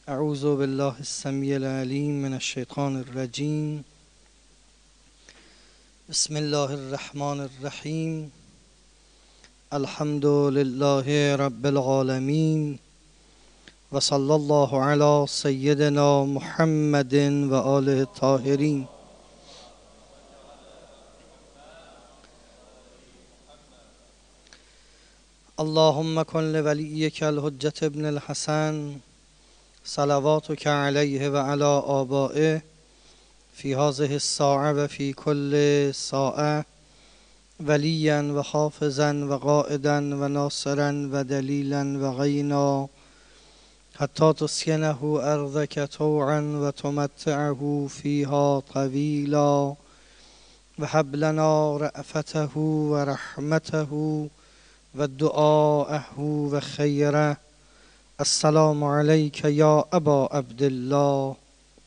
اعوذ بالله السمیع العلیم من الشیطان الرجیم. بسم الله الرحمن الرحیم. الحمد لله رب العالمین و صلی الله علی سیدنا محمد و آله الطاهرین. اللهم کن لولیک الحجة ابن الحسن صلواتك علیه و علی آبائه فی هذه الساعة و فی کل ساعة ولیا و حافظا و قائدا و ناصرا و دلیلا و غینا حتی تسکنه ارضک طوعا و تمتعه فیها طویلا و هب لنا رأفته و رحمته و دعاءه و خیره. السلام علیک یا ابا عبدالله.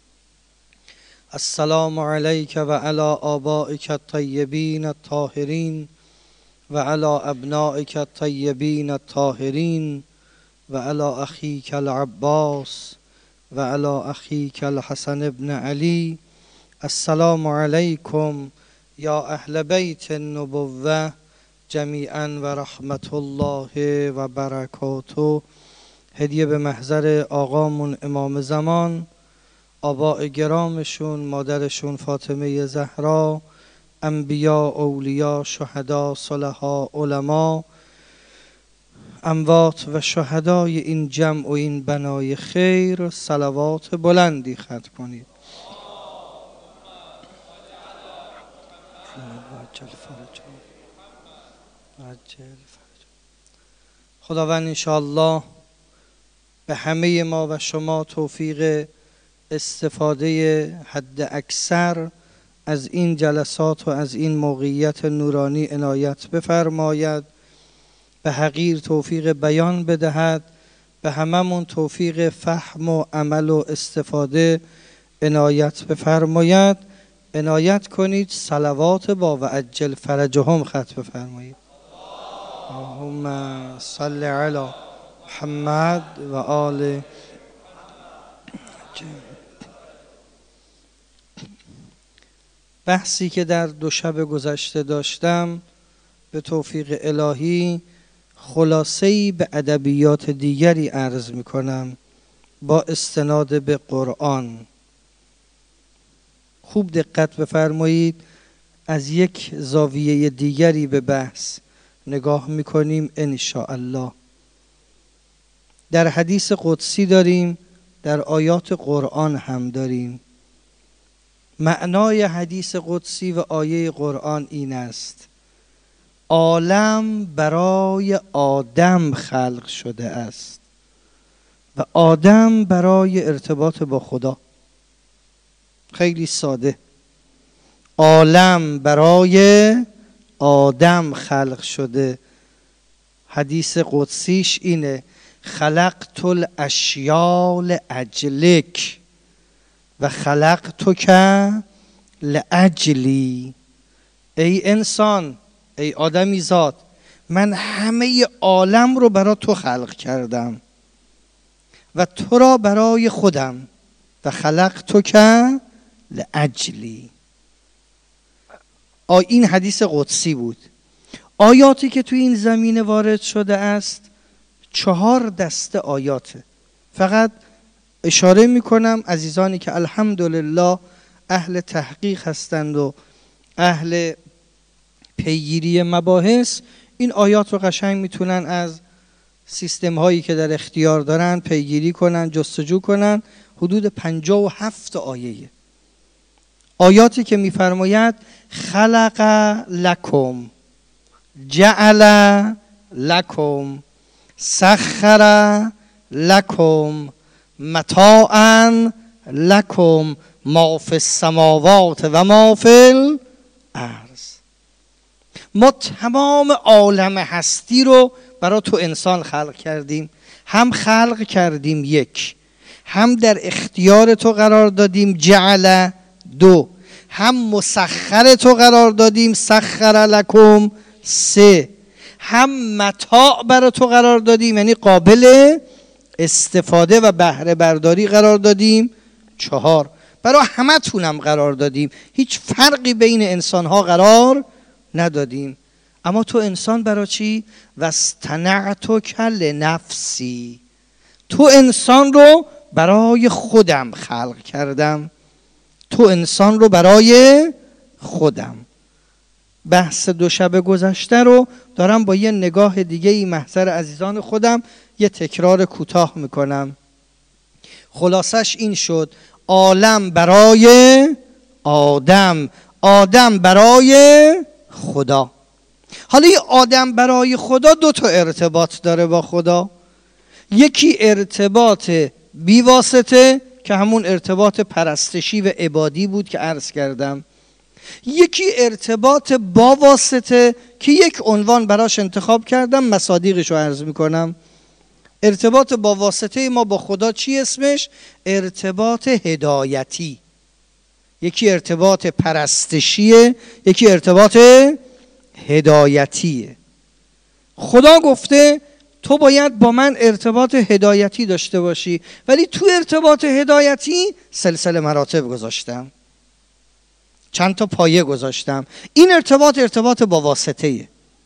السلام علیک و علی آبائک الطیبین الطاهرین و علی ابنائک الطیبین الطاهرین و علی اخیک العباس و علی اخیک الحسن بن علی. السلام علیکم یا اهل بیت النبوة جمیعا و رحمت الله و برکاته. هدیه به محضر آقامون امام زمان، آباء گرامشون، مادرشون فاطمه زهرا، انبیا، اولیا، شهدا، صلحا، علما، اموات و شهدای این جمع و این بنای خیر صلوات بلندی ختم کنید. خداوند انشاءالله به همه ما و شما توفیق استفاده حد اکثر از این جلسات و از این موقعیت نورانی عنایت بفرماید، به حقیر توفیق بیان بدهد، به هممون توفیق فهم و عمل و استفاده عنایت بفرماید. عنایت کنید صلوات با و عجل فرجهم ختم بفرمایید. اللهم صل علی محمد و آل. بحثی که در دو شب گذشته داشتم به توفیق الهی خلاصه‌ای به ادبیات دیگری عرض می‌کنم با استناد به قرآن. خوب دقت بفرمایید، از یک زاویه دیگری به بحث نگاه می‌کنیم ان شاء الله. در حدیث قدسی داریم، در آیات قرآن هم داریم. معنای حدیث قدسی و آیه قرآن این است: عالم برای آدم خلق شده است و آدم برای ارتباط با خدا. خیلی ساده. عالم برای آدم خلق شده. حدیث قدسیش اینه: خلقت الاشیاء لاجلک و خلقتک لاجلی. ای انسان، ای آدمی زاد، من همه عالم رو برای تو خلق کردم و تو را برای خودم. و خلقتک لاجلی. این حدیث قدسی بود. آیاتی که تو این زمینه وارد شده است 4 دسته آیاته. فقط اشاره میکنم عزیزانی که الحمدلله اهل تحقیق هستند و اهل پیگیری مباحث، این آیات رو قشنگ میتونن از سیستم هایی که در اختیار دارن پیگیری کنن، جستجو کنن. حدود 57 آیه. آیاتی که میفرماید خلق لکم، جعل لکم، سخر لکم، متاعا لکم، ما فی السماوات و ما فی الارض. ما تمام عالم هستی رو برای تو انسان خلق کردیم. هم خلق کردیم 1، هم در اختیار تو قرار دادیم جعل 2، هم مسخر تو قرار دادیم سخر لکم 3، هم متاع برای تو قرار دادیم یعنی قابل استفاده و بهره برداری قرار دادیم 4. برای همه تونم قرار دادیم، هیچ فرقی بین انسانها قرار ندادیم. اما تو انسان برای چی؟ واصطنعتک لنفسی، تو انسان رو برای خودم خلق کردم، تو انسان رو برای خودم. بحث 2 شب گذشته رو دارم با یه نگاه دیگه ای محضر عزیزان خودم یه تکرار کوتاه میکنم. خلاصش این شد: عالم برای آدم، آدم برای خدا. حالا این آدم برای خدا 2 تا ارتباط داره با خدا. یکی ارتباط بی واسطه که همون ارتباط پرستشی و عبادی بود که عرض کردم. یکی ارتباط با واسطه که یک عنوان براش انتخاب کردم، مصادیقش رو عرض میکنم. ارتباط با واسطه ما با خدا چی اسمش؟ ارتباط هدایتی. یکی ارتباط پرستشیه، یکی ارتباط هدایتیه. خدا گفته تو باید با من ارتباط هدایتی داشته باشی، ولی تو ارتباط هدایتی سلسله مراتب گذاشتم، چند تا پایه گذاشتم. این ارتباط با واسطه‌ایه.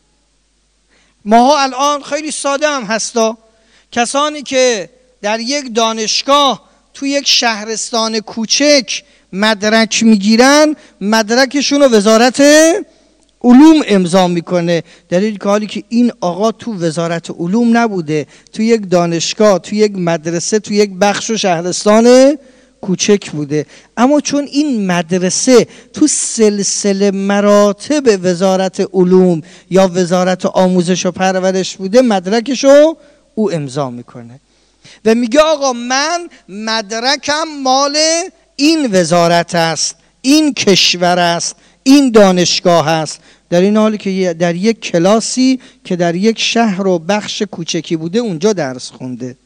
ماها الان خیلی ساده هم هستا، کسانی که در یک دانشگاه تو یک شهرستان کوچک مدرک میگیرن، مدرکشون رو وزارت علوم امضا میکنه، دلیل که حالی که این آقا تو وزارت علوم نبوده، تو یک دانشگاه، تو یک مدرسه، تو یک بخش و شهرستان کوچک بوده، اما چون این مدرسه تو سلسله مراتب وزارت علوم یا وزارت آموزش و پرورش بوده، مدرکشو او امضا میکنه و میگه آقا من مدرکم مال این وزارت است، این کشور است، این دانشگاه است. در این حالی که در یک کلاسی که در یک شهر و بخش کوچکی بوده اونجا درس خونده.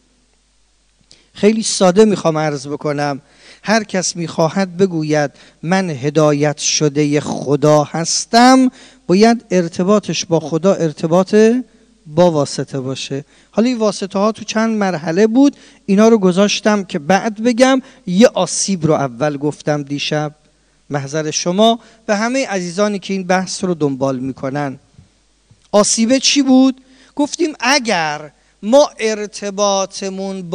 خیلی ساده میخوام عرض بکنم، هر کس میخواهد بگوید من هدایت شده خدا هستم، باید ارتباطش با خدا ارتباط با واسطه باشه. حالا این واسطه ها تو چند مرحله بود، اینا رو گذاشتم که بعد بگم. یه آسیب رو اول گفتم دیشب، محضر شما و همه عزیزانی که این بحث رو دنبال میکنن. آسیبه چی بود؟ گفتیم اگر ما ارتباطمون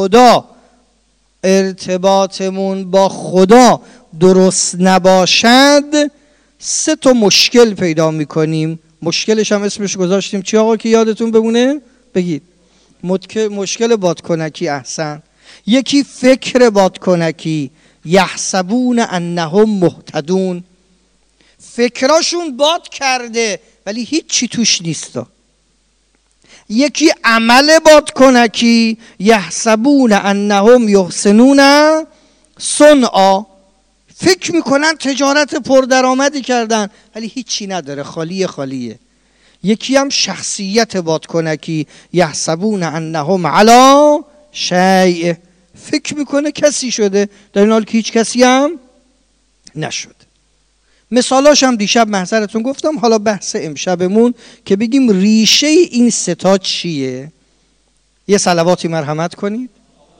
با خدا درست نباشد 3 تا مشکل پیدا میکنیم. مشکلش هم اسمش گذاشتیم چی آقا که یادتون بمونه؟ بگید. مشکل بادکنکی. احسن. یکی فکر بادکنکی، یحسبون انهم مهتدون، فکراشون باد کرده ولی هیچ چی توش نیستا. یکی عمل بادکنکی، یحسبون انهم یحسنون صنعا، فکر میکنن تجارت پردرآمدی کردن ولی هیچی نداره، خالیه. یکی هم شخصیت بادکنکی، یحسبون انهم علی شیء، فکر میکنه کسی شده در این حال که هیچ کسی هم نشده. مثالاش هم دیشب محضرتون گفتم. حالا بحث امشبمون که بگیم ریشه این 3 تا چیه. یه صلواتی مرحمت کنید.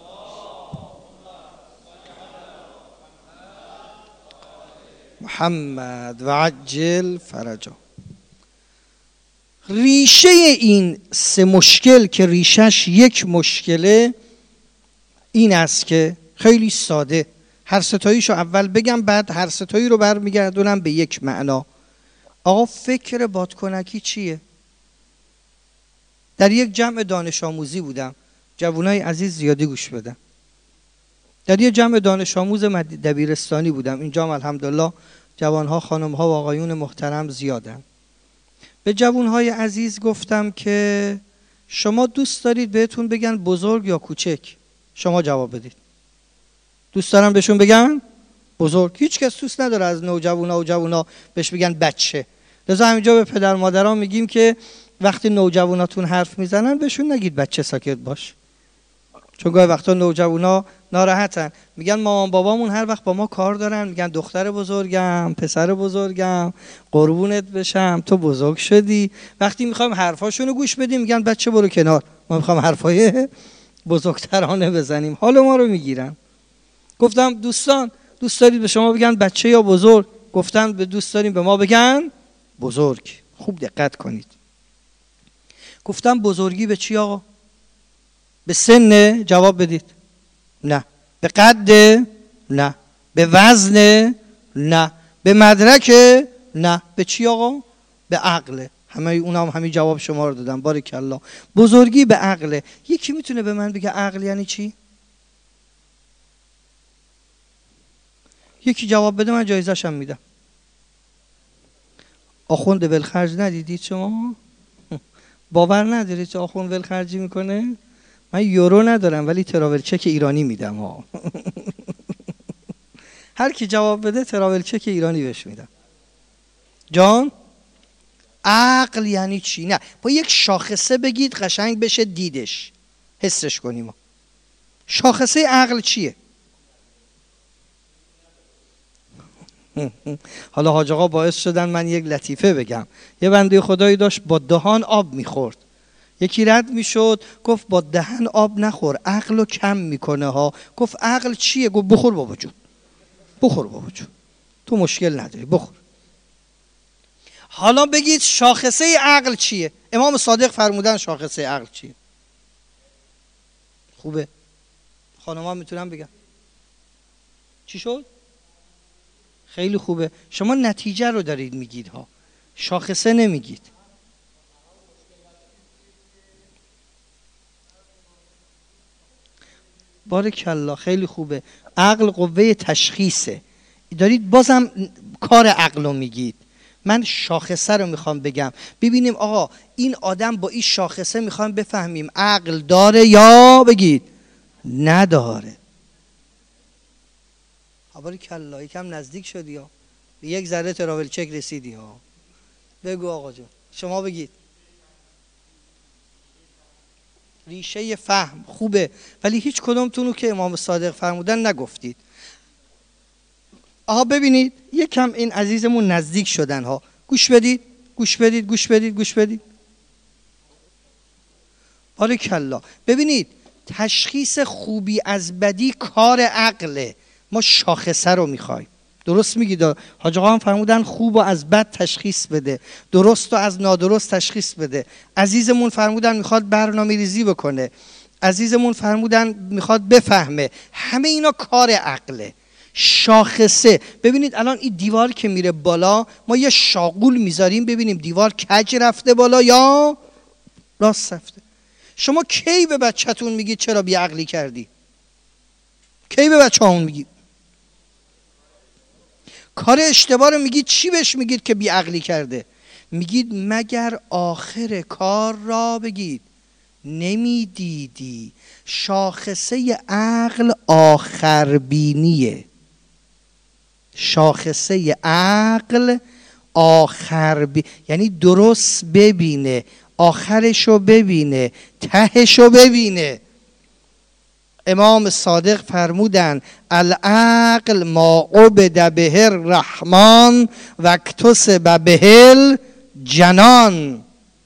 محمد و عجل فرجا. ریشه این 3 مشکل که ریشش یک مشکله این است که خیلی ساده، هر 3 تاییشو اول بگم بعد هر 3 تایی رو برمیگردونم به یک معنا. آقا فکر بادکنکی چیه؟ در یک جمع دانش آموزی بودم، جوانای عزیز زیادی گوش بدن. در یک جمع دانش آموز دبیرستانی بودم. اینجا هم الحمدلله جوانها، خانمها و آقایون محترم زیادن. به جوانهای عزیز گفتم که شما دوست دارید بهتون بگن بزرگ یا کوچک؟ شما جواب بدید. دوست دارم بهشون بگن بزرگ. هیچ کس دوست نداره از نوجوانا و جوانا بهش بگن بچه. لذا همینجا به پدر مادران میگیم که وقتی نوجواناتون حرف میزنن بهشون نگید بچه، ساکت باش. چون گاهی وقتا نوجوانا ناراحتن، میگن مامان بابامون هر وقت با ما کار دارن میگن دختر بزرگم، پسر بزرگم، قربونت بشم، تو بزرگ شدی. وقتی میخوایم حرفاشونو گوش بدیم میگن بچه برو کنار، ما میخوام حرفای بزرگترانه بزنیم، حال ما رو میگیرن. گفتم دوستان دوست دارید به شما بگن بچه یا بزرگ؟ گفتن به دوست داریم به ما بگن بزرگ. خوب دقت کنید. گفتم بزرگی به چی آقا؟ به سن؟ جواب بدید. نه. به قد؟ نه. به وزن؟ نه. به مدرک؟ نه. به چی آقا؟ به عقل. همه اونام همین جواب شما رو دادم. بارکالله. بزرگی به عقل. یکی میتونه به من بگه عقل یعنی چی؟ یکی جواب بده من جایزش هم میدم. آخوند ولخرج ندیدید شما؟ باور ندارید که آخوند ولخرجی میکنه؟ من یورو ندارم ولی تراول چک ایرانی میدم ها. هر کی جواب بده تراول چک ایرانی بهش میدم. جان عقل یعنی چی؟ نه با یک شاخصه بگید قشنگ بشه دیدش، حسش کنیم. شاخصه عقل چیه؟ حالا حاج آقا باعث شدن من یک لطیفه بگم. یه بنده خدایی داشت با دهان آب میخورد. یکی رد میشد گفت با دهن آب نخور، عقلو کم میکنه ها. گفت عقل چیه؟ گفت بخور بابا جون، بخور بابا جون، تو مشکل نداری بخور. حالا بگید شاخصه عقل چیه؟ امام صادق فرمودن شاخصه عقل چیه؟ خوبه؟ خانم‌ها میتونن بگن. چی شد؟ خیلی خوبه. شما نتیجه رو دارید میگید ها، شاخصه نمیگید. بارکالله خیلی خوبه. عقل قوه تشخیصه. دارید بازم کار عقل رو میگید. من شاخصه رو میخوام بگم. ببینیم آقا این آدم با این شاخصه میخوام بفهمیم عقل داره یا بگید نداره. بارکالله یکم نزدیک شدی ها، به یک ذره تراول چک رسیدی ها. بگو آقا جون، شما بگید. ریشه فهم خوبه ولی هیچ کدومتونو که امام صادق فرمودن نگفتید. آها ببینید یکم این عزیزمون نزدیک شدن ها. گوش بدید گوش بدید گوش بدید گوش بدید. بارکالله. ببینید تشخیص خوبی از بدی کار عقله. ما شاخصه رو میخوایم. درست میگید. حاج آقا هم فرمودن خوب و از بد تشخیص بده، درست و از نادرست تشخیص بده. عزیزمون فرمودن میخواد برنامه ریزی بکنه، عزیزمون فرمودن میخواد بفهمه. همه اینا کار عقله. شاخصه. ببینید الان این دیوار که میره بالا ما یه شاغول میذاریم ببینیم دیوار کج رفته بالا یا راست رفته. شما کی به بچه‌تون میگید چرا بی عقلی کردی؟ کی به بچه‌هامون میگید؟ کار اشتباه رو میگید چی بهش میگید که بی عقلی کرده؟ میگید مگر آخر کار را بگید نمیدیدی. شاخصه عقل آخربینیه. شاخصه عقل یعنی درست ببینه، آخرشو ببینه، تهشو ببینه. امام صادق فرمودن العقل ما عبد به الرحمن و اکتسب به الجنان.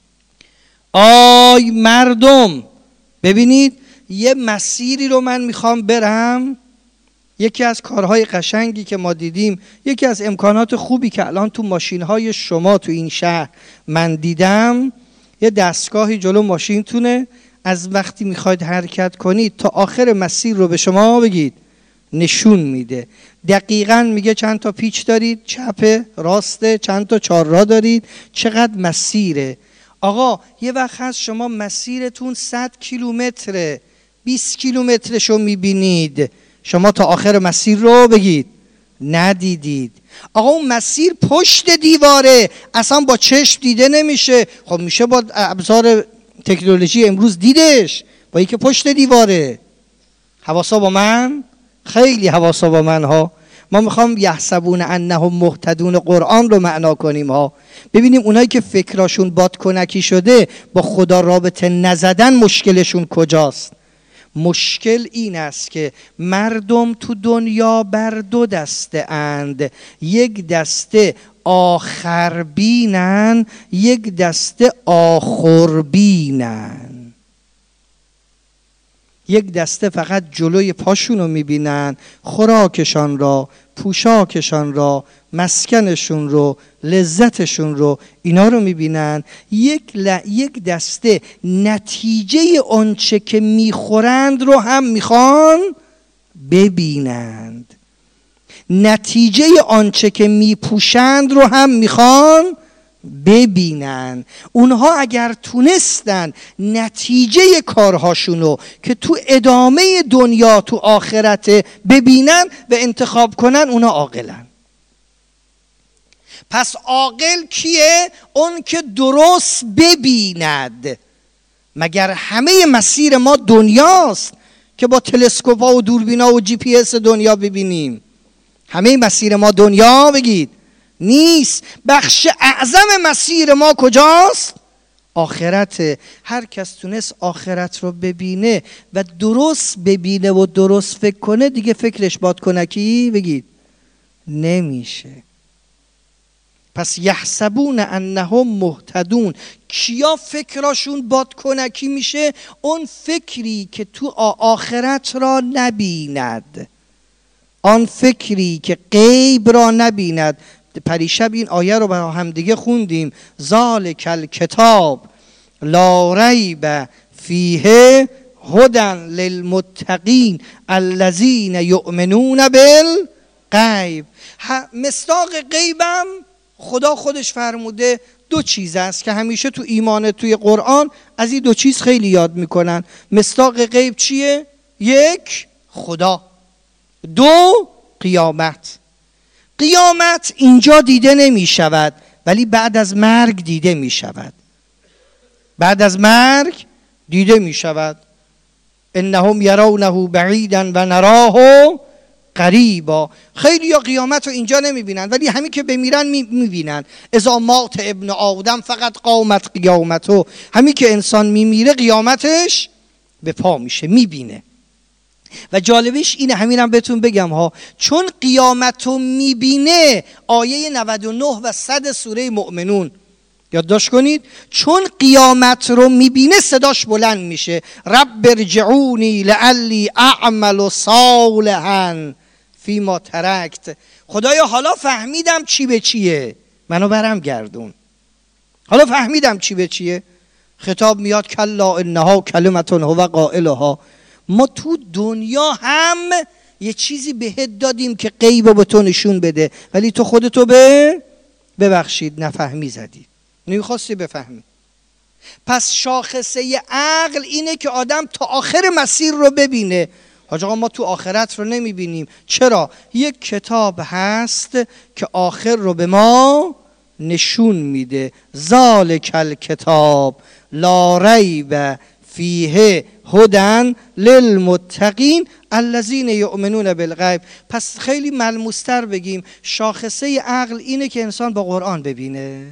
آی مردم ببینید یه مسیری رو من میخوام برم. یکی از کارهای قشنگی که ما دیدیم، یکی از امکانات خوبی که الان تو ماشین‌های شما تو این شهر من دیدم، یه دستگاهی جلو ماشینتونه، از وقتی میخواید حرکت کنید تا آخر مسیر رو به شما بگید نشون میده. دقیقاً میگه چند تا پیچ دارید، چپ راسته، چند تا چهارراه دارید، چقدر مسیره. آقا یه وقت هست شما مسیرتون 100 کیلومتره، 20 کیلومترشو میبینید، شما تا آخر مسیر رو بگید ندیدید. آقا اون مسیر پشت دیواره، اصلا با چشم دیده نمیشه. خب میشه با ابزار تکنولوژی امروز دیدش، با اینکه پشت دیواره. حواسا با من؟ خیلی حواسا با من ها. ما میخوام یحسبون انهم مهتدون قرآن رو معنا کنیم ها. ببینیم اونایی که فکراشون بادکنکی شده با خدا رابطه نزدن مشکلشون کجاست. مشکل این است که مردم تو دنیا بر دو دسته اند، یک دسته آخربینن، یک دسته آخربینن. یک دسته فقط جلوی پاشون رو میبینن، خوراکشان را، پوشاکشان را، مسکنشون رو، لذتشون رو، اینا رو میبینن. یک دسته نتیجه آنچه که میخورند رو هم میخوان ببینند، نتیجه آنچه که میپوشند رو هم میخوان ببینن. اونها اگر تونستن نتیجه کارهاشونو که تو ادامه دنیا تو آخرت ببینن و انتخاب کنن، اونها عاقلن. پس عاقل کیه؟ اون که درست ببیند. مگر همه مسیر ما دنیاست که با تلسکوپا و دوربینا و جی پی اس دنیا ببینیم؟ همه مسیر ما دنیا بگید نیست. بخش اعظم مسیر ما کجاست؟ آخرته. هر کس تونست آخرت رو ببینه و درست ببینه و درست فکر کنه، دیگه فکرش بادکنکی بگید نمیشه. پس یحسبون انهم مهتدون. کیا فکراشون بادکنکی میشه؟ اون فکری که تو آخرت را نبیند، آن فکری که غیب را نبیند. پریشب این آیه رو با هم دیگه خوندیم. ذالک الکتاب لا ریب فیه هدی للمتقین الذین یؤمنون بالغیب. مصداق غیبم خدا خودش فرموده دو چیز است که همیشه تو ایمان توی قرآن از این دو چیز خیلی یاد میکنن. مصداق غیب چیه؟ یک، خدا. دو، قیامت. قیامت اینجا دیده نمی شود ولی بعد از مرگ دیده می شود. بعد از مرگ دیده می شود. انهم یرونه بعیدا و نراه قریبا. خیلی یا قیامت رو اینجا نمی بینن ولی همین که بمیرن می بینن. اذا مات ابن آدم فقط قامت قیامته. همین که انسان می میره قیامتش به پا میشه، می بینه. و جالبش اینه، همینم بهتون بگم ها، چون قیامت رو میبینه، آیه 99 و 100 سوره مؤمنون یادداشت کنید، چون قیامت رو میبینه صداش بلند میشه، رب ارجعونی لعلی اعمل صالحا فیما ترکت. خدایا حالا فهمیدم چی به چیه، منو برم گردون. حالا فهمیدم چی به چیه. خطاب میاد کلا انها کلمة هو قائلها. ما تو دنیا هم یه چیزی بهت دادیم که غیب به تو نشون بده ولی تو خودتو ببخشید نفهمی زدی، نمیخواستی بفهمی. پس شاخصه عقل اینه که آدم تا آخر مسیر رو ببینه. حاج آقا ما تو آخرت رو نمیبینیم. چرا؟ یک کتاب هست که آخر رو به ما نشون میده. ذالک الکتاب لا ریب فیه هدی للمتقین الذین یؤمنون بالغیب. پس خیلی ملموستر بگیم، شاخصه عقل اینه که انسان با قرآن ببینه.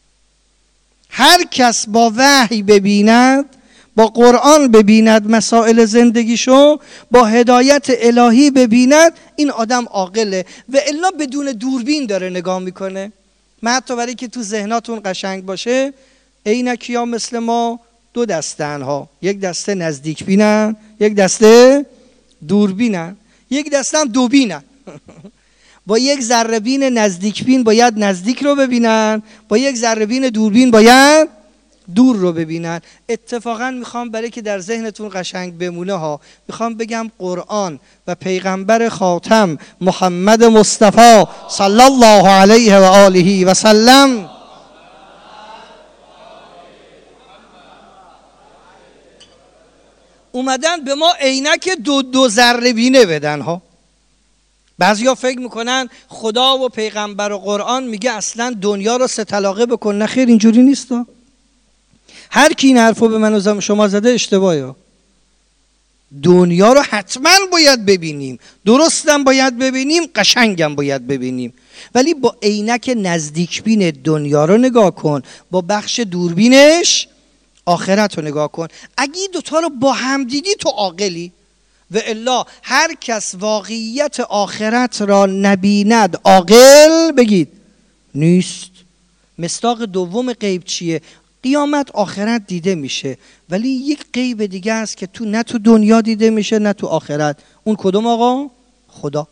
هر کس با وحی ببیند، با قرآن ببیند مسائل زندگیشو، با هدایت الهی ببیند، این آدم عاقله. و الا بدون دوربین داره نگاه میکنه. من حتی برای که تو ذهناتون قشنگ باشه، عینکیا مثل ما دو دستن ها، یک دسته نزدیک بینن، یک دسته دوربینن، یک دسته هم دوبینن. با یک ذره بین نزدیک بین باید نزدیک رو ببینن، با یک ذره بین دوربین باید دور رو ببینن. اتفاقا میخوام برای که در ذهنتون قشنگ بمونه ها، میخوام بگم قرآن و پیغمبر خاتم محمد مصطفی صلی الله علیه و آله و سلم اومدن به ما عینک دو ذره بینه بدن ها. بعضیا فکر میکنن خدا و پیغمبر و قرآن میگه اصلا دنیا رو سه طلاقه بکن. نه خیر، اینجوری نیست ها. هر کی این حرفو به من و شما زده اشتباهه. دنیا رو حتما باید ببینیم، درستم باید ببینیم، قشنگم باید ببینیم، ولی با عینک نزدیک بین دنیا رو نگاه کن، با بخش دوربینش آخرت رو نگاه کن. اگه دوتا رو با هم دیدی تو عاقلی. و الا هر کس واقعیت آخرت را نبیند عاقل بگید نیست. مصداق دوم غیب چیه؟ قیامت آخرت دیده میشه، ولی یک غیب دیگه است که نه تو دنیا دیده میشه نه تو آخرت. اون کدوم آقا؟ خدا.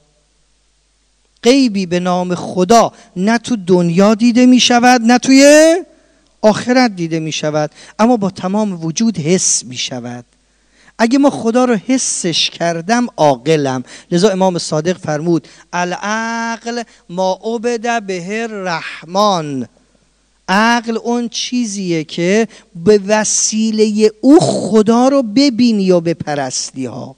غیبی به نام خدا نه تو دنیا دیده میشود نه توی آخرت دیده میشود، اما با تمام وجود حس میشود. اگه ما خدا رو حسش کردم عاقلم. لذا امام صادق فرمود العقل ما عبد به الرحمن. عقل اون چیزیه که به وسیله او خدا رو ببینی و بپرستی ها،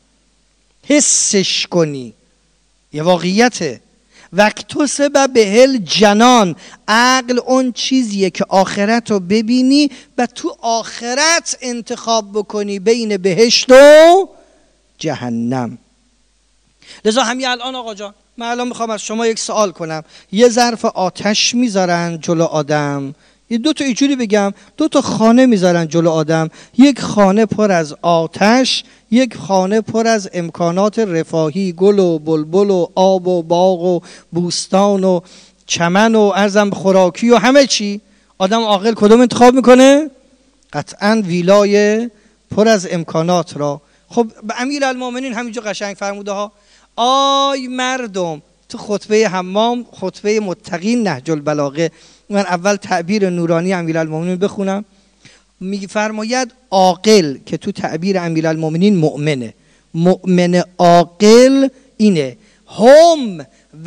حسش کنی. یه واقعیته. وقتصب به الجنان. عقل اون چیزیه که آخرت رو ببینی و تو آخرت انتخاب بکنی بین بهشت و جهنم. لذا همین الان آقا جان، من الان میخوام از شما یک سوال کنم. یه ظرف آتش میذارن جلو آدم، یه دو تا اینجوری بگم، دو تا خانه میذارن جلو آدم، یک خانه پر از آتش، یک خانه پر از امکانات رفاهی، گل و بلبل و آب و باغ و بوستان و چمن و ارزم خوراکی و همه چی. آدم عاقل کدوم انتخاب میکنه؟ قطعاً ویلای پر از امکانات را. خب به امیرالمومنین همینجا قشنگ فرموده ها، آی مردم، تو خطبه حمام، خطبه متقین نهج البلاغه، من اول تعبیر نورانی امیرالمومنین بخونم. میفرماید عاقل، که تو تعبیر امیرالمومنین مؤمنه، مؤمن عاقل اینه، هم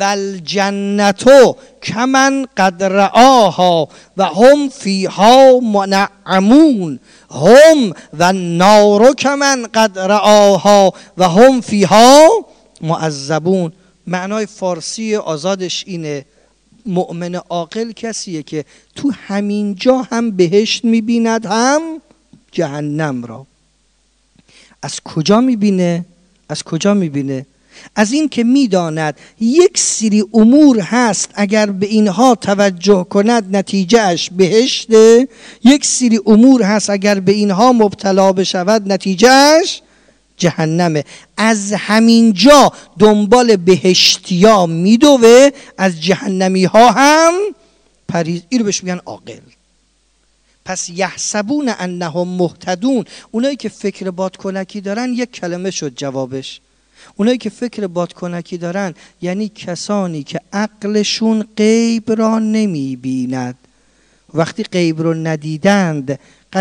والجنتو کمن قد رآها و هم فیها منعمون، هم و النار کمن قد رآها و هم فیها معذبون. معنای فارسی آزادش اینه، مؤمن عاقل کسیه که تو همین جا هم بهشت میبیند هم جهنم را. از کجا میبینه؟ از کجا میبینه؟ از این که میداند یک سری امور هست اگر به اینها توجه کند نتیجهش بهشته، یک سری امور هست اگر به اینها مبتلا بشود نتیجهش جهنمه. از همین جا دنبال بهشتیا میدوه، از جهنمی ها هم پریز. این رو بهش میگن عاقل. پس یحسبون انهم مهتدون، اونایی که فکر بادکنکی دارن، یک کلمه شد جوابش. اونایی که فکر بادکنکی دارن یعنی کسانی که عقلشون غیب را نمیبیند. وقتی غیب رو ندیدند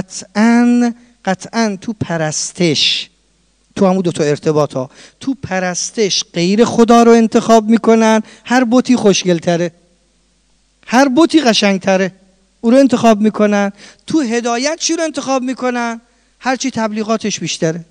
قطعاً تو پرستش، تو همون دوتا ارتباط ها، تو پرستش غیر خدا رو انتخاب میکنن. هر بتی خوشگل تره، هر بتی قشنگ تره، او رو انتخاب میکنن. تو هدایت چی رو انتخاب میکنن؟ هرچی تبلیغاتش بیشتره،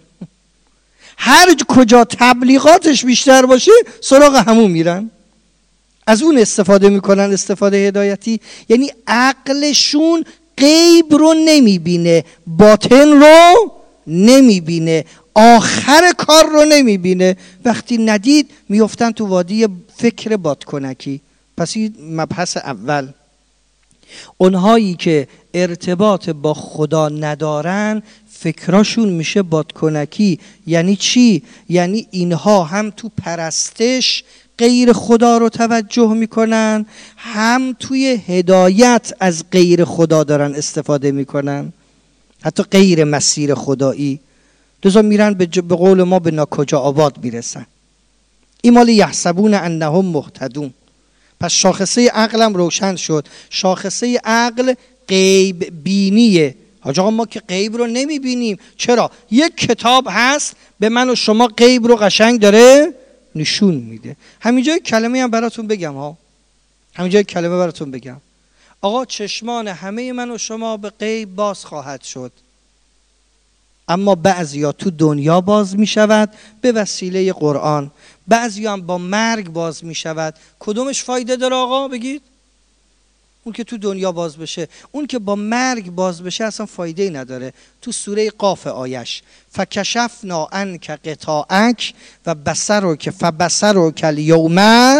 هر کجا تبلیغاتش بیشتر باشه سراغ همون میرن، از اون استفاده میکنن، استفاده هدایتی. یعنی عقلشون غیب رو نمیبینه، باطن رو نمیبینه، آخر کار رو نمیبینه. وقتی ندید میفتن تو وادی فکر بادکنکی. پس این مبحث اول. اونهایی که ارتباط با خدا ندارن فکراشون میشه بادکنکی. یعنی چی؟ یعنی اینها هم تو پرستش غیر خدا رو توجه میکنن، هم توی هدایت از غیر خدا دارن استفاده میکنن، حتی غیر مسیر خدایی. لذا میرن به قول ما به ناکجا آباد میرسن. این مال یحسبون انهم مهتدون. پس شاخصه عقلم روشن شد. شاخصه عقل غیب بینیه. حاج آقا ما که غیب رو نمیبینیم. چرا؟ یک کتاب هست به من و شما غیب رو قشنگ داره نشون میده. همینجا کلمه هم براتون بگم ها. همینجا کلمه براتون بگم. آقا چشمان همه من و شما به غیب باز خواهد شد، اما بعضیا تو دنیا باز می شود به وسیله قرآن، بعضیا هم با مرگ باز می شود. کدومش فایده داره آقا بگید؟ اون که تو دنیا باز بشه. اون که با مرگ باز بشه اصلا فایده ای نداره. تو سوره قاف آیش فکشفنا عنک غطاءک و بصرک فبصرک الیوم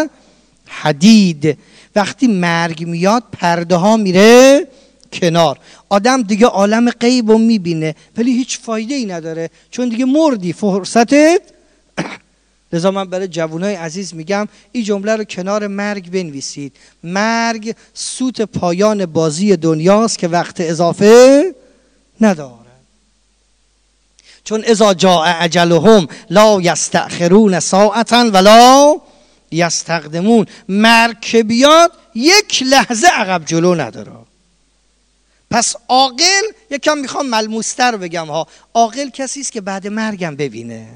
حدید. وقتی مرگ میاد پرده ها میره کنار، آدم دیگه عالم غیب رو میبینه ولی هیچ فایده ای نداره، چون دیگه مردی، فرصتت. لذا من برای جوانای عزیز میگم این جمله رو کنار مرگ بنویسید. مرگ سوت پایان بازی دنیاست که وقت اضافه نداره. چون اذا جاء اجلهم لا یستأخرون ساعة ولا یستقدمون. مرگ که بیاد یک لحظه عقب جلو نداره. پس عاقل، یکم میخوام ملموستر بگم ها، عاقل کسی است که بعد مرگم ببینه.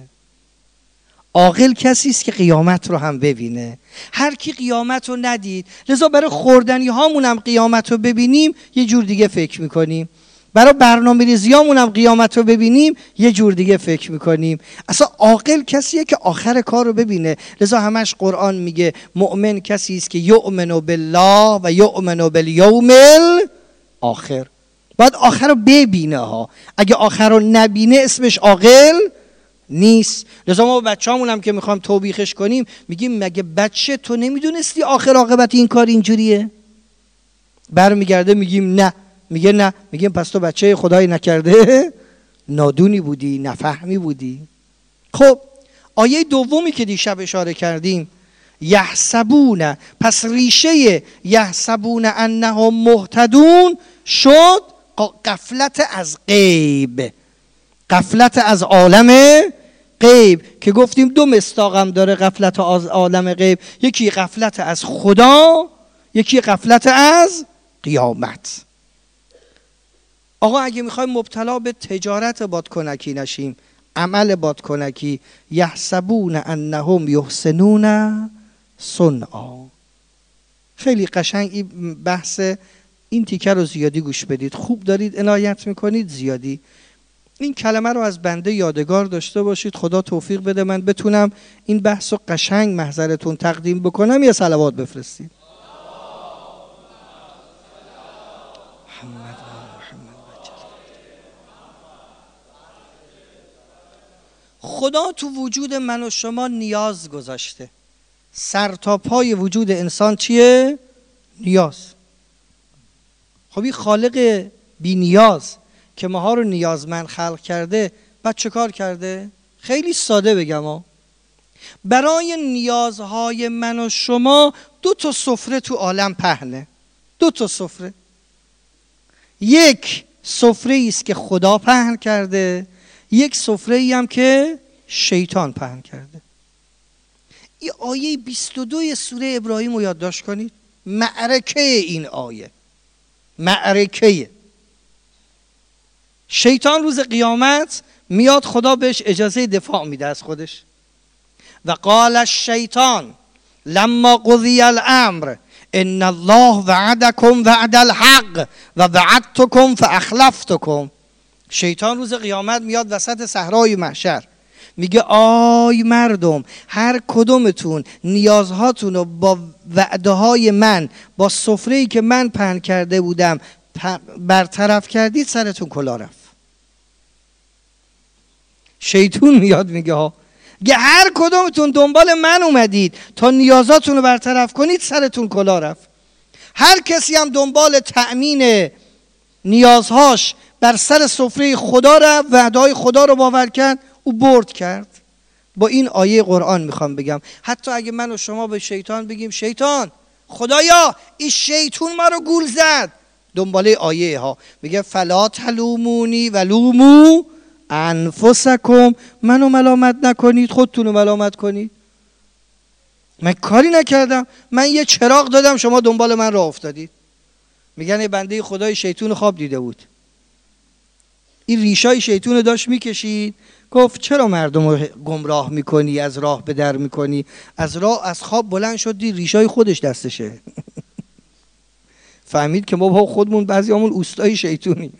عاقل کسی است که قیامت رو هم ببینه. هر کی قیامت رو ندید، لذا برای خوردنی هامون هم قیامت رو ببینیم یه جور دیگه فکر میکنیم، برای برنامه‌ریزی هامون هم قیامت رو ببینیم یه جور دیگه فکر میکنیم. اصلا عاقل کسیه که آخر کار رو ببینه. لذا همش قرآن میگه مؤمن کسی است که یؤمن بالله و یؤمن بالیوم الاخر. باید آخر رو ببینه ها. اگه آخر رو نبینه اسمش عاقل نیست. لذا ما بچه‌مون هم که میخوام توبیخش کنیم میگیم مگه بچه تو نمیدونستی آخر عاقبت این کار اینجوریه؟ برمیگرده میگیم نه. میگه نه. میگیم پس تو بچه خدای نکرده نادونی بودی، نفهمی بودی. خب آیه دومی که دیشب اشاره کردیم یحسبون، پس ریشه یحسبون انهم مهتدون شد غفلت از غیب، غفلت از عالم غیب که گفتیم دو مصداقم داره غفلت از عالم غیب، یکی غفلت از خدا، یکی غفلت از قیامت. آقا اگه میخوایم مبتلا به تجارت بادکنکی نشیم، عمل بادکنکی، یحسبون انهم یحسنون صنعا. خیلی قشنگ این بحث این تیکه رو زیادی گوش بدید، خوب دارید عنایت میکنید زیادی. این کلمه رو از بنده یادگار داشته باشید. خدا توفیق بده من بتونم این بحث رو قشنگ محضرتون تقدیم بکنم. یا صلوات بفرستید. خدا تو وجود من و شما نیاز گذاشته. سر تا پای وجود انسان چیه؟ نیاز. خب این خالق بی نیاز که ماها رو نیازمند خلق کرده بعد چه کار کرده؟ خیلی ساده بگم ها. برای نیازهای من و شما 2 سفره تو عالم پهنه. 2 سفره. یک سفره است که خدا پهن کرده، یک سفره ای هم که شیطان پهن کرده. این آیه 22 سوره ابراهیم رو یادداشت کنید. معرکه این آیه، معرکه. شیطان روز قیامت میاد، خدا بهش اجازه دفاع میده از خودش. و قال الشیطان لما قضی الامر ان الله وعدکم وعد الحق و وعدتکم فاخلفتکم. شیطان روز قیامت میاد وسط صحرای محشر میگه آی مردم، هر کدومتون نیازهاتون رو با وعده های من، با سفره‌ای که من پهن کرده بودم برطرف کردید، سرتون کلا رفت. شیطان میاد میگه ها، هر کدومتون دنبال من اومدید تا نیازاتون رو برطرف کنید، سرتون کلا رفت. هر کسی هم دنبال تأمین نیازهاش بر سر سفره خدا رفت، وعده‌های خدا رو باور کرد، او برد کرد. با این آیه قرآن میخوام بگم حتی اگه من و شما به شیطان بگیم شیطان خدایا این شیطون ما رو گول زد، دنباله آیه ها میگه فلا تلومونی ولومو انفسکم، منو ملامت نکنید خودتونو ملامت کنید. من کاری نکردم، من یه چراغ دادم شما دنبال من راه افتادید. میگن بنده خدای شیطون خواب دیده بود، این ریشای شیطون داشت میکشید، گفت چرا مردم رو گمراه میکنی، از راه به در میکنی؟ از خواب بلند شد دید ریشای خودش دستشه. فهمید که ما با خودمون بعضیامون اوستای شیطونی.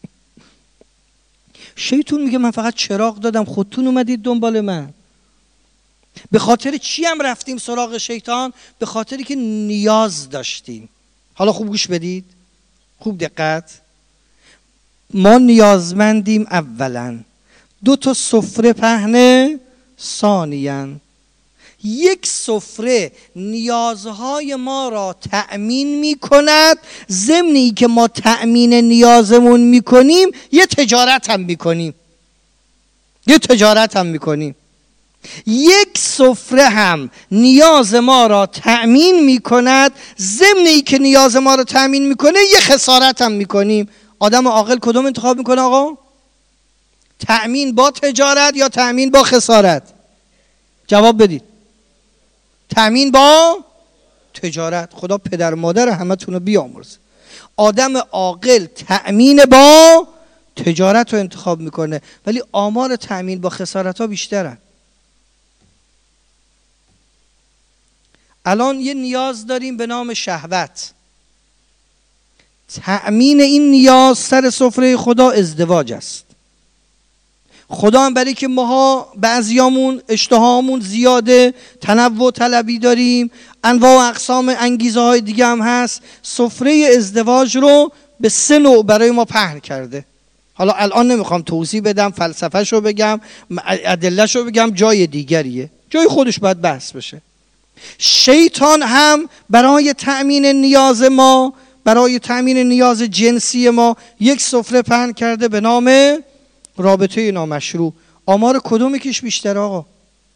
شیطون میگه من فقط چراغ دادم خودتون اومدید دنبال من. به خاطر چی هم رفتیم سراغ شیطان؟ به خاطری که نیاز داشتیم. حالا خوب گوش بدید، خوب دقت. ما نیازمندیم اولا، 2 سفره پهنه ثانیاً. یک سفره نیازهای ما را تأمین می کند، ضمنی که ما تأمین نیازمون می کنیم یه تجارت هم می کنیم. یک سفره هم نیاز ما را تأمین میکند، ضمن ای که نیاز ما را تأمین میکنه یه خسارت هم میکنیم. آدم عاقل کدوم انتخاب میکنه آقا؟ تأمین با تجارت یا تأمین با خسارت؟ جواب بدید. تأمین با تجارت. خدا پدر مادر همتون رو بیامرزه. آدم عاقل تأمین با تجارت رو انتخاب میکنه، ولی آمار تأمین با خسارت ها بیشترن. الان یه نیاز داریم به نام شهوت. تأمین این نیاز سر سفره خدا ازدواج است. خدا هم برای که ماها بعضیامون اشتهامون زیاده، تنوع طلبی داریم، انواع و اقسام انگیزه های دیگه هم هست، سفره ازدواج رو به 3 نوع برای ما پهن کرده. حالا الان نمیخوام توضیح بدم، فلسفه شو بگم، ادله شو بگم، جای دیگریه، جای خودش باید بحث بشه. شیطان هم برای تأمین نیاز ما، برای تأمین نیاز جنسی ما یک سفره پهن کرده به نام رابطه نامشروع. آمار کدوم یکیش بیشتر آقا؟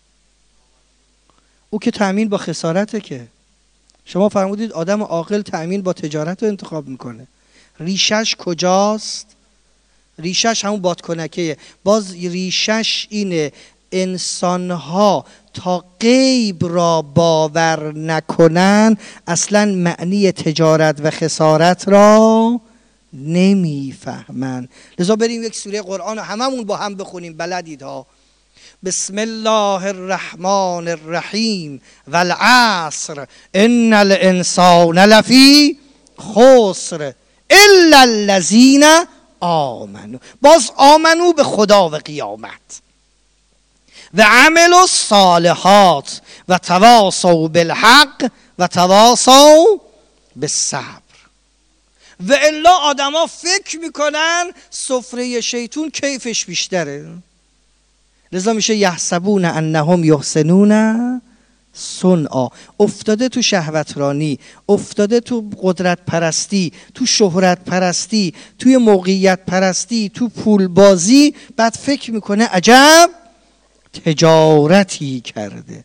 او که تأمین با خسارته. که شما فرمودید آدم عاقل تأمین با تجارت رو انتخاب میکنه. ریشش کجاست؟ ریشش همون بادکنکیه. باز ریشش اینه انسانها تا غیب را باور نکنن اصلا معنی تجارت و خسارت را نمیفهمن. لذا بریم یک سوره قرآن هممون با هم بخونیم، بلدید ها. بسم الله الرحمن الرحیم والعصر ان الانسان لفی خسر الا الذین آمنوا. باز آمنو به خدا و قیامت و عملوا الصالحات و تواصوا بالحق و تواصوا بالصبر. و الا آدما فکر میکنن سفره شیطون کیفش بیشتره. لذا میشه یحسبون انهم یحسنون صنعا. افتاده تو شهوترانی، افتاده تو قدرت پرستی، تو شهرت پرستی، توی موقعیت پرستی، تو پول بازی، بعد فکر میکنه عجب تجارتی کرده.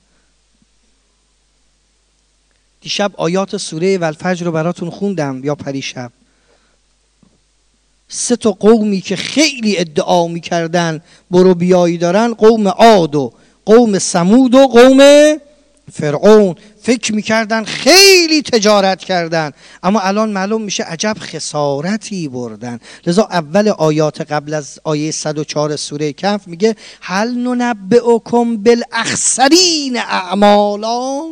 دیشب آیات سوره والفجر رو براتون خوندم یا پریشب. 3 قومی که خیلی ادعا میکردن برو بیایی دارن، قوم عاد و قوم ثمود و قوم فرعون. فکر میکردن خیلی تجارت کردن، اما الان معلوم میشه عجب خسارتی بردن. لذا اول آیات قبل از آیه 104 سوره کهف میگه هل ننبئکم بالاخسرین اعمالا.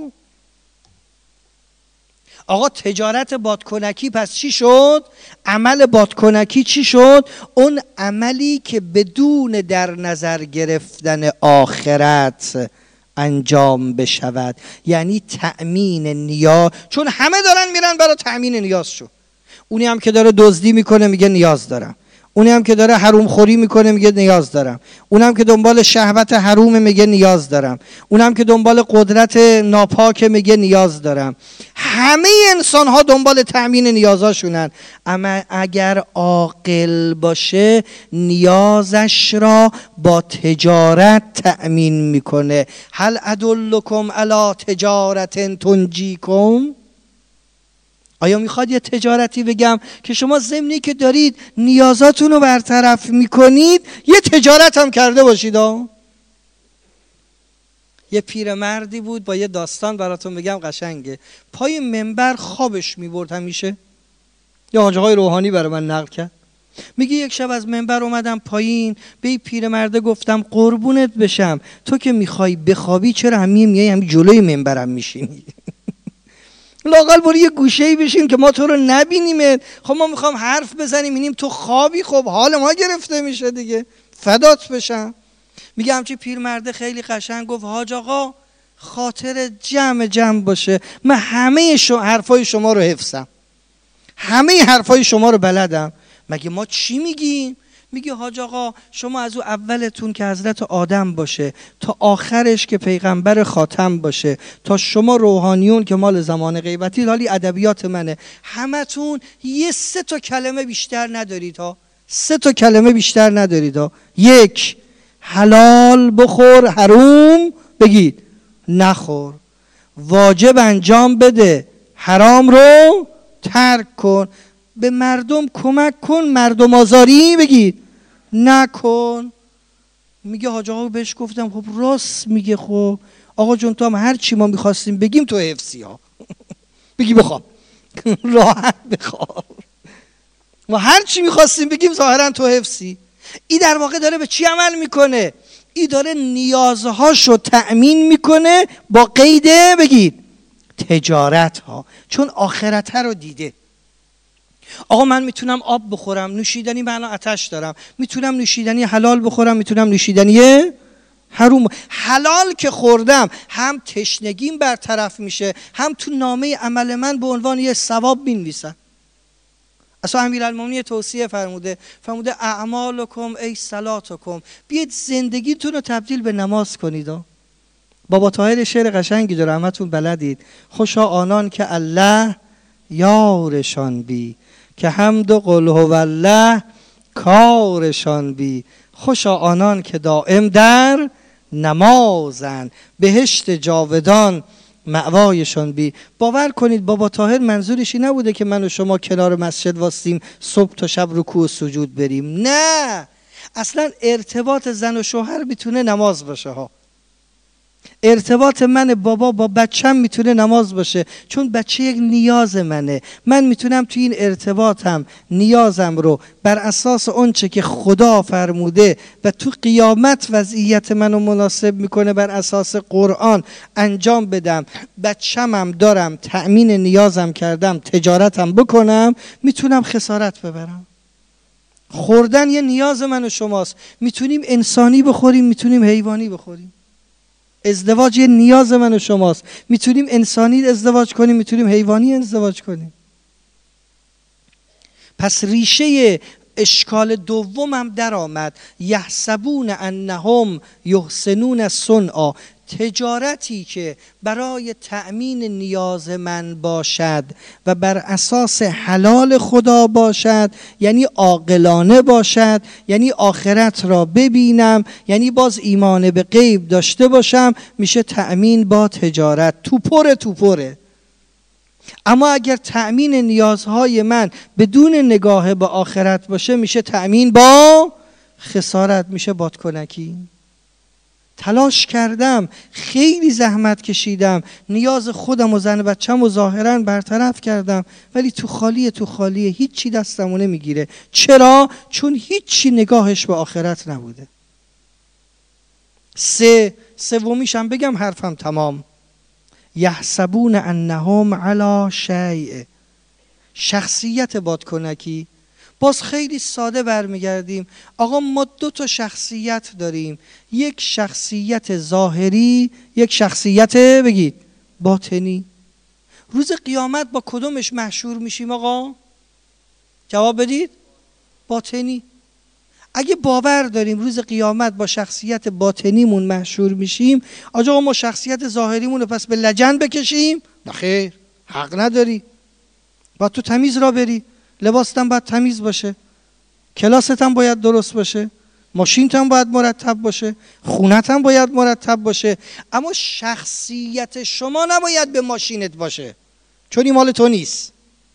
آقا تجارت بادکنکی پس چی شد؟ عمل بادکنکی چی شد؟ اون عملی که بدون در نظر گرفتن آخرت انجام بشود، یعنی تأمین نیاز. چون همه دارن میرن برای تأمین نیازشو. اونی هم که داره دزدی میکنه میگه نیاز دارم، اونی هم که داره حروم خوری میکنه میگه نیاز دارم، اونم که دنبال شهوت حروم میگه نیاز دارم، اونم که دنبال قدرت ناپاک میگه نیاز دارم. همه انسان ها دنبال تأمین نیازاشونن. اما اگر عاقل باشه نیازش را با تجارت تأمین میکنه. هل ادلکم علی تجارت تنجیکم. آیا میخواد یه تجارتی بگم که شما ضمنی که دارید نیازاتون رو برطرف میکنید یه تجارت هم کرده باشید ها؟ یه پیرمردی بود، با یه داستان براتون بگم قشنگه. پای منبر خوابش میبرد همیشه. یا حاج آقای روحانی برای من نقل کرد، میگه یک شب از منبر اومدم پایین، به این پیرمرده گفتم قربونت بشم تو که میخوای بخوابی چرا همین جلوی منبرم میشینی؟ لااقل برو یه گوشه‌ای بشین که ما تو رو نبینیمت. خب ما میخوام حرف بزنیم اینیم تو خوابی، خب حال ما گرفته میشه دیگه، فدات بشم. میگه همچی پیرمرده خیلی قشنگ گفت حاج آقا خاطر جمع باشه، من همه حرفای شما رو حفظم، همه حرفای شما رو بلدم. مگه ما چی میگیم؟ میگه حاج آقا شما از او اولتون که حضرت آدم باشه تا آخرش که پیغمبر خاتم باشه، تا شما روحانیون که مال زمان غیبتی، حالی ادبیات منه، همتون یه 3 کلمه بیشتر ندارید ها. 3 کلمه بیشتر ندارید ها. 1 حلال بخور حروم بگید نخور، واجب انجام بده، حرام رو ترک کن، به مردم کمک کن، مردم آزاری بگید نکن. میگه حاج آقا بهش گفتم خب راست میگه، خب آقا جون تو هم هر چی ما میخواستیم بگیم تو حفظی ها بگی بخواب راحت بخواب، ما هر چی میخواستیم بگیم ظاهرا تو حفظی. این در واقع داره به چی عمل میکنه؟ این داره نیازهاشو تأمین میکنه با قید بگید تجارت ها، چون آخرت رو دیده. آقا من میتونم آب بخورم، نوشیدنی، من آتش دارم، میتونم نوشیدنی حلال بخورم، میتونم نوشیدنی حرام. حلال که خوردم هم تشنگیم برطرف میشه، هم تو نامه عمل من به عنوان یه ثواب بنویسن. اصلا امیرالمومنین توصیه فرموده اعمالکم ای صلاتکم، بیاید زندگیتون رو تبدیل به نماز کنید. بابا طاهر شعر قشنگی داره، همتون بلدید. خوشا آنان که الله یارشان بی، که حمد و قل هو الله کارشان بی. خوشا آنان که دائم در نمازن، بهشت جاودان مأوایشان بی. باور کنید بابا طاهر منظورشی نبوده که من و شما کنار مسجد واسیم صبح تا شب رکوع و سجود بریم، نه، اصلا ارتباط زن و شوهر میتونه نماز باشه ها. ارتباط من بابا با بچم میتونه نماز باشه، چون بچه یک نیاز منه. من میتونم توی این ارتباطم نیازم رو بر اساس اونچه که خدا فرموده و تو قیامت وضعیت منو مناسب میکنه بر اساس قرآن انجام بدم. بچمم دارم، تأمین نیازم کردم، تجارتم بکنم، میتونم خسارت ببرم. خوردن یه نیاز من و شماست، میتونیم انسانی بخوریم، میتونیم حیوانی بخوریم. ازدواج یه نیاز من و شماست، میتونیم انسانی ازدواج کنیم، میتونیم حیوانی ازدواج کنیم. پس ریشه اشکال دوم هم در آمد، یحسبون انهم یحسنون صنعا. تجارتی که برای تأمین نیاز من باشد و بر اساس حلال خدا باشد، یعنی عاقلانه باشد، یعنی آخرت را ببینم، یعنی باز ایمان به غیب داشته باشم، میشه تأمین با تجارت. توپره. اما اگر تأمین نیازهای من بدون نگاه به آخرت باشه، میشه تأمین با خسارت، میشه بادکنکی. تلاش کردم، خیلی زحمت کشیدم، نیاز خودم و زن بچم و ظاهراً برطرف کردم، ولی تو خالیه، هیچی دستمو نمیگیره. چرا؟ چون هیچی نگاهش به آخرت نبوده. سومیش هم بگم حرفم تمام. یحسبون انهم علی شیء. شخصیت بادکنکی. باز خیلی ساده برمیگردیم. آقا ما 2 شخصیت داریم، یک شخصیت ظاهری، یک شخصیت بگید باطنی. روز قیامت با کدومش محشور میشیم آقا؟ جواب بدید. باطنی. اگه باور داریم روز قیامت با شخصیت باطنیمون محشور میشیم، آقا ما شخصیت ظاهریمون رو پس به لجن بکشیم؟ نه خیر، حق نداری. باید تو تمیز را بری، لباست هم باید تمیز باشه، کلاست هم باید درست باشه، ماشینت هم باید مرتب باشه، خونت هم باید مرتب باشه. اما شخصیت شما نباید به ماشینت باشه، چون این مال تو نیست.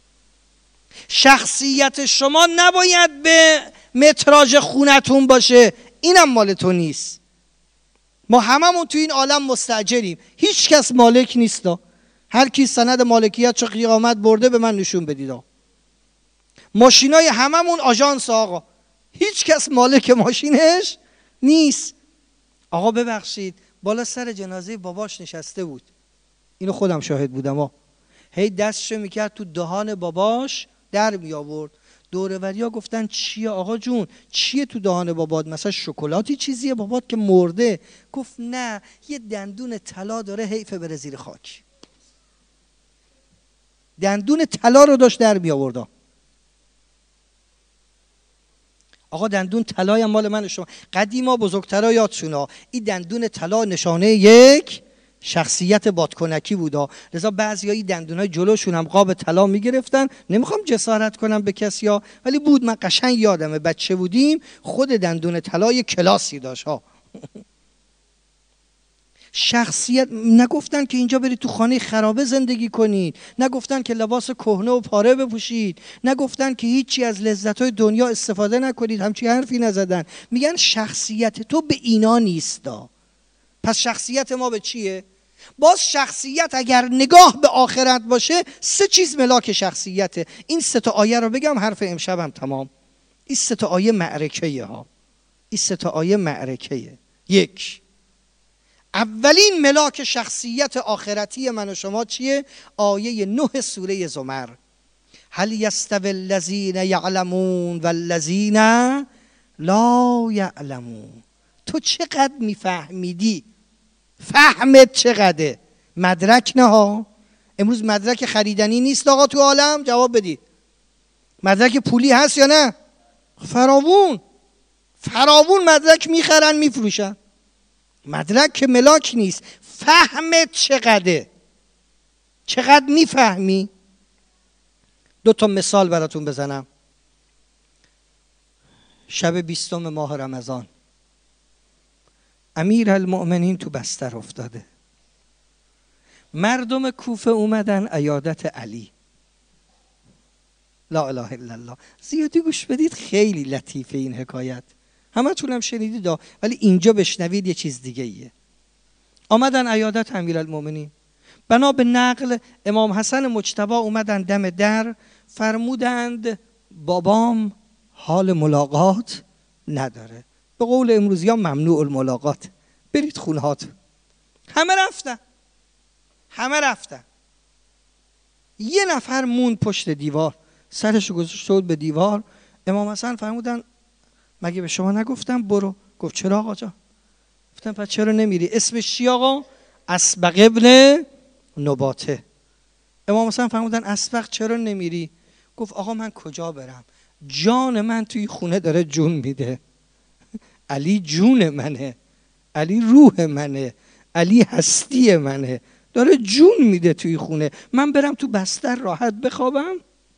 شخصیت شما نباید به متراژ خونتون باشه، اینم مال تو نیست. ما هممون تو این عالم مستاجریم، هیچ کس مالک نیست. هر کی سند مالکیت چه قیامت برده به من نشون بدید. ماشینای هممون آژانس آقا، هیچ کس مالک ماشینش نیست. آقا ببخشید، بالا سر جنازه باباش نشسته بود، اینو خودم شاهد بودم. هی دستشو میکرد تو دهان باباش، در می آورد. دوروریا گفتن چیه آقا جون، چیه تو دهان بابات؟ مثلا شکلاتی چیزیه بابات که مرده؟ گفت نه، یه دندون طلا داره، حیفه بره زیر خاک. دندون طلا رو داشت در می آورد. آقا دندون طلای مال من و شما. قدیما بزرگترا یادشونا، این دندون طلا نشانه یک شخصیت بادکنکی بودا. لذا بعضیا این دندونای جلوشون هم قاب طلا میگرفتن. نمیخوام جسارت کنم به کسیا، ولی بود، من قشنگ یادمه بچه بودیم، خود دندون طلا یک کلاسی داشت ها. شخصیت نگفتن که اینجا برید تو خانه خرابه زندگی کنید، نگفتن که لباس کهنه و پاره بپوشید، نگفتن که هیچی از لذت‌های دنیا استفاده نکنید، همچین حرفی نزدن. میگن شخصیت تو به اینا نیستا. پس شخصیت ما به چیه؟ باز شخصیت اگر نگاه به آخرت باشه 3 چیز ملاک شخصیته. این 3 تا آیه رو بگم حرف امشبم تمام. این 3 تا آیه معرکه ها. این 3 تا آیه معرکه. 1. اولین ملاک شخصیت آخرتی من و شما چیه؟ آیه 9 سوره زمر. هل یستوی الذین یعلمون والذین لا یعلمون. تو چقدر میفهمیدی؟ فهمت چقدره؟ مدرک نه ها. امروز مدرک خریدنی نیست آقا تو عالم. جواب بدید. مدرک پولی هست یا نه؟ فراوون مدرک میخرن میفروشن. مدرک که ملاک نیست. فهمت چقدره؟ چقدر میفهمی؟ 2 تا مثال براتون بزنم. شب 20 ماه رمضان امیرالمؤمنین تو بستر افتاده. مردم کوفه اومدن عیادت علی. لا اله الا الله. زیادی گوش بدید، خیلی لطیفه این حکایت. همه تونم شنیدید ولی اینجا بشنوید یه چیز دیگه ایه. آمدن عیادت امیرالمؤمنین. بنا به نقل امام حسن مجتبی اومدن دم در، فرمودند بابام حال ملاقات نداره. به قول امروزی ها ممنوع الملاقات، برید خونهات. همه رفتن. یه نفر موند پشت دیوار، سرش گذاشته بود به دیوار. امام حسن فرمودن مگه به شما نگفتم برو؟ گفت چرا آقا جان؟ گفتم پس چرا نمیری؟ اسمش چی آقا؟ اسبق ابن نباته. امام حسن فرمودن اسبق چرا نمیری؟ گفت آقا من کجا برم؟ جان من توی خونه داره جون میده. علی جون منه، علی روح منه، علی هستی منه، داره جون میده توی خونه. من برم تو بستر راحت بخوابم؟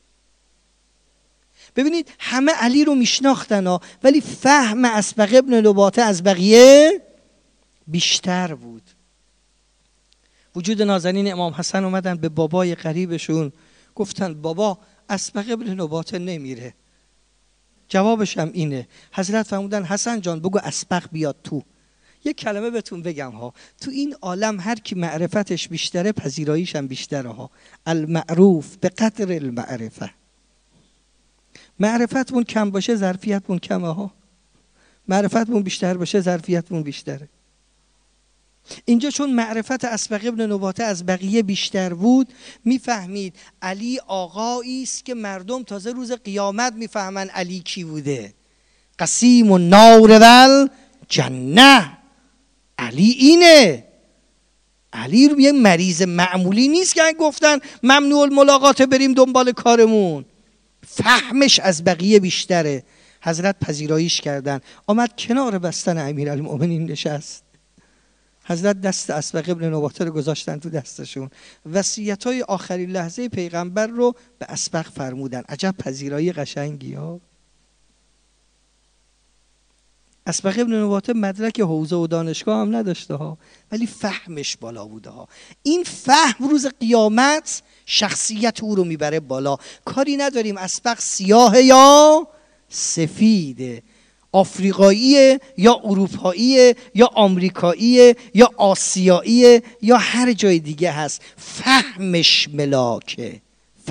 ببینید همه علی رو میشناختن ولی فهم اسبق ابن نباته از بقیه بیشتر بود. وجود نازنین امام حسن اومدن به بابای قریبشون گفتن بابا اسبق ابن نباته نمیره. جوابش هم اینه. حضرت فرمودن حسن جان بگو اسبق بیاد تو. یک کلمه بهتون بگم تو این عالم هر کی معرفتش بیشتره پذیراییش هم بیشتره المعروف به قدر المعرفه. معرفتمون کم باشه ظرفیتمون کمه معرفتمون بیشتر باشه ظرفیتمون بیشتره. اینجا چون معرفت اسبق ابن نباته از بقیه بیشتر بود، میفهمید علی آقایی است که مردم تازه روز قیامت میفهمن علی کی بوده. قسیم النار والجنه. علی اینه. علی رو یه مریض معمولی نیست که گفتن ممنوع الملاقات بریم دنبال کارمون. فهمش از بقیه بیشتره. حضرت پذیراییش کردن. آمد کنار بستن امیرالمؤمنین نشست. حضرت دست اسبق ابن نباته رو گذاشتن تو دستشون. وصیت‌های آخرین لحظه پیغمبر رو به اسبق فرمودن. عجب پذیرایی قشنگی ها. اسبق ابن نباته مدرک حوزه و دانشگاه هم نداشته ولی فهمش بالا بوده این فهم روز قیامت شخصیت او رو میبره بالا. کاری نداریم اسبق سیاه یا سفیده، آفریقاییه یا اروپاییه یا آمریکاییه یا آسیاییه یا هر جای دیگه هست. فهمش ملاکه.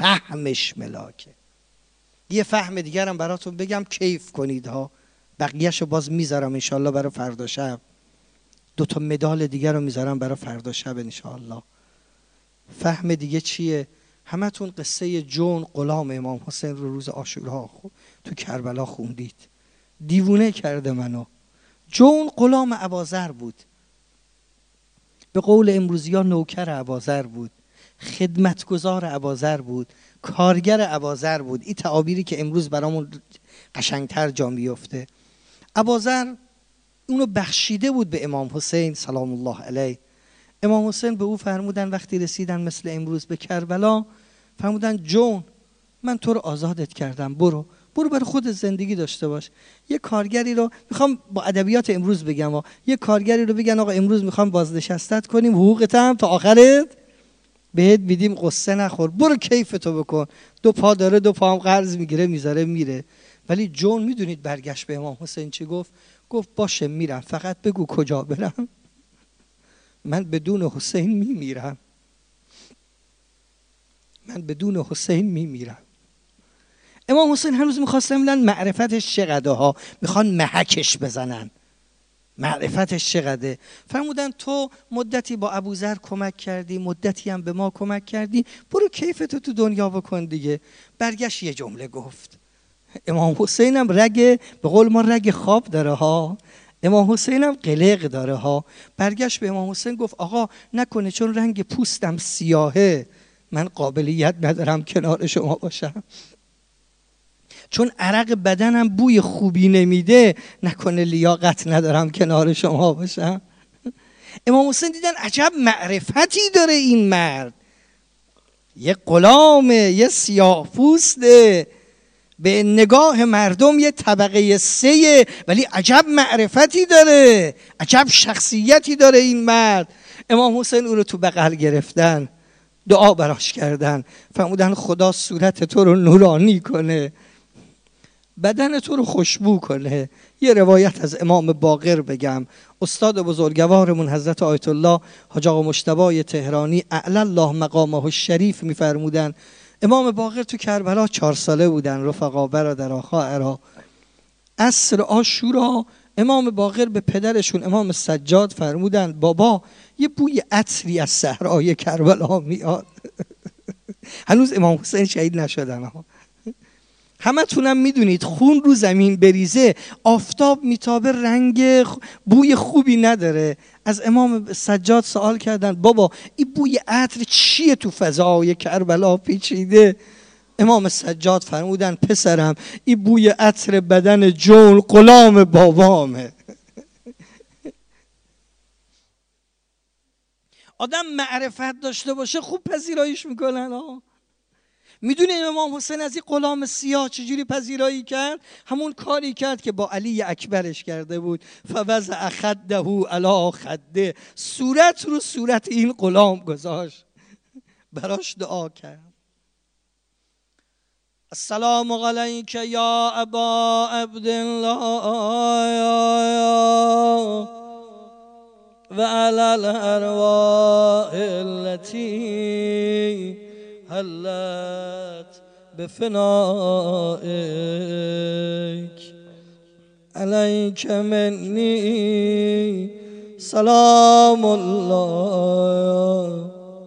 یه فهم دیگر هم براتون بگم کیف کنید بقیه‌شو باز میذارم انشالله برای فردا شب. 2 تا مدال دیگر رو میذارم برای فردا شب انشالله. فهم دیگه چیه؟ همتون قصه جون غلام امام حسین رو روز عاشورا تو کربلا خوندید. دیوونه کرده منو. جون غلام اباذر بود. به قول امروزی‌ها نوکر اباذر بود. خدمتگزار اباذر بود. کارگر اباذر بود. این تعابیری که امروز برامون قشنگتر جا میفته. اباذر اونو بخشیده بود به امام حسین سلام الله علیه. امام حسین به او فرمودن وقتی رسیدن مثل امروز به کربلا، فرمودن جون من تو رو آزادت کردم، برو برو برای خود زندگی داشته باش. یه کارگری رو میخوام با ادبیات امروز بگم، یه کارگری رو بگن آقا امروز میخوام بازنشستت کنیم، حقوقت هم تا آخرت بهت میدیم، قصه نخور، برو کیفتو بکن. 2 پا داره، 2 پا هم قرض میگیره میذاره میره. ولی جون میدونید برگشت به امام حسین چی گفت؟ گفت باشه میرم، فقط بگو کجا برم، من بدون حسین میمیرم، من بدون حسین میمیرم. امام حسین هنوز میخواستن ببینن معرفتش چقدر ها، میخوان محکش بزنن معرفتش چقدره. فرمودن تو مدتی با ابوذر کمک کردی، مدتی هم به ما کمک کردی، برو کیفتو تو دنیا بکن دیگه. برگشت یه جمله گفت. امام حسین هم به قول ما رگ خواب داره ها، امام حسین هم قلق داره ها. برگشت به امام حسین گفت آقا نکنه چون رنگ پوستم سیاهه من قابلیت ندارم کنار شما باشم، چون عرق بدنم بوی خوبی نمیده نکنه لیاقت ندارم کنار شما باشم. امام حسین دیدن عجب معرفتی داره این مرد، یه غلامه، یه سیاه پوسته، به نگاه مردم یه طبقه 3، ولی عجب معرفتی داره، عجب شخصیتی داره این مرد. امام حسین او رو تو بغل گرفتن، دعا براش کردن، فرمودن خدا صورت تو رو نورانی کنه، بدن تو رو خوشبو کنه. یه روایت از امام باقر بگم. استاد بزرگوارمون حضرت آیت الله حاج آقا مجتبی تهرانی اعلی الله مقامه الشریف میفرمودن امام باقر تو کربلا 4 ساله بودن، رفقا برادرها خواهرها. عصر عاشورا امام باقر به پدرشون امام سجاد فرمودن بابا یه بوی عطری از صحرای کربلا میاد. هنوز امام حسین شهید نشدن ها. همه تونم میدونید خون رو زمین بریزه آفتاب میتابه، رنگ بوی خوبی نداره. از امام سجاد سوال کردن بابا این بوی عطر چیه تو فضای کربلا پیچیده؟ امام سجاد فرمودن پسرم این بوی عطر بدن جون غلام بابامه. آدم معرفت داشته باشه خوب پذیراییش میکنن ها. میدونید امام حسین از این غلام سیاه چجوری پذیرایی کرد؟ همون کاری کرد که با علی اکبرش کرده بود. فوضع خده علی خده، صورت رو صورت این غلام گذاشت، براش دعا کرد. السلام علیک یا ابا عبدالله و علی الارواح التي هلت بفنائك علیک منی سلام الله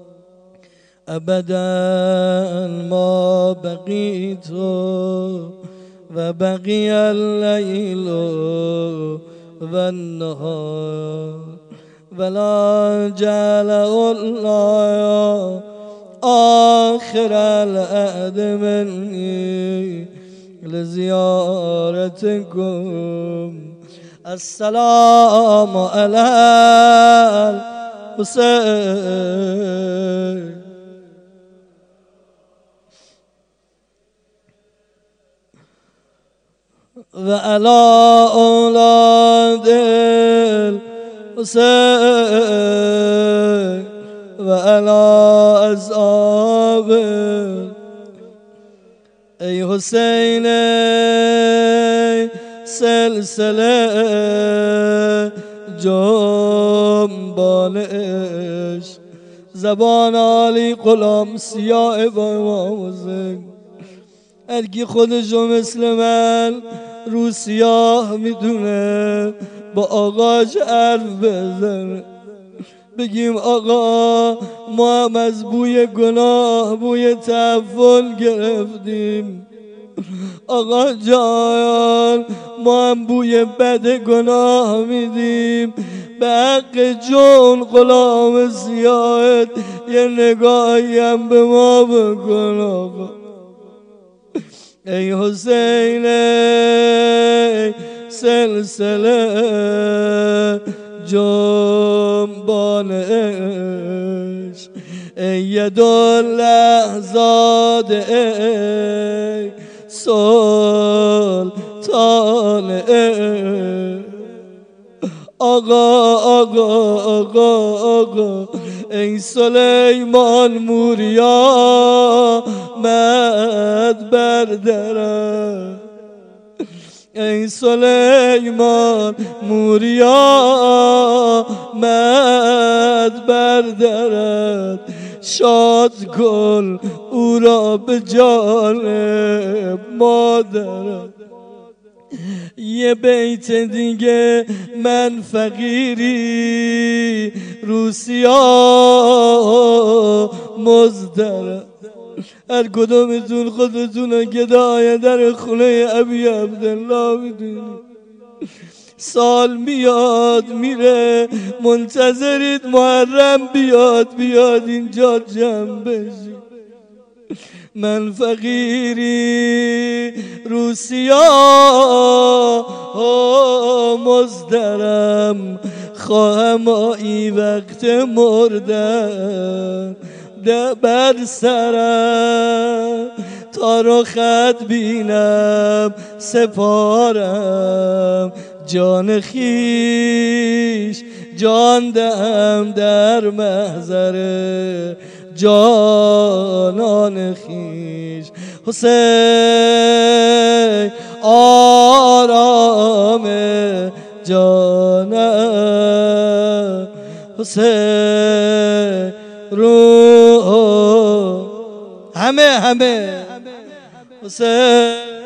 ابدا ما بقیت و بقی اللیل و النهار ولا جعل الله آخر العهد منی لزیارتکم. السلام علی الحسین و علی اولاد الحسین و علی اصحاب. ای حسین سلسله جنبان عشق، زبان عالی غلام سیاه با امام حسین. هر کی خودشو مثل من رو سیاه میدونه با آقاش حرف بزنه، بگیم آقا ما هم از بوی گناه بوی تعفن گرفتیم، آقا جان ما هم بوی بد گناه میدیم، به حق جون غلام سیاهت یه نگاهی هم به ما بکن آقا. ای حسین سلسله جنبان عشق، ای یدالله زاده سلطان آقا آقا آقا آقا ای سلیمان موریا مد بردرم ای سلیمان موریا مد بردرد شاد کن او را به جان مادرد یه بیت دیگه من فقیری روسیا مزدرد هر کدومتون خودتون گدای در خونه ابی عبدالله میدونید سال میاد میره منتظرید محرم بیاد اینجا جمع بشید من فقیری روسیا مزدرم خواهم آیی وقت مردن ده بر سرم تا رخت بینم سپارم جان خیش جان دهم در محضر جانان خیش حسین آرام جانم حسین روح همه حسین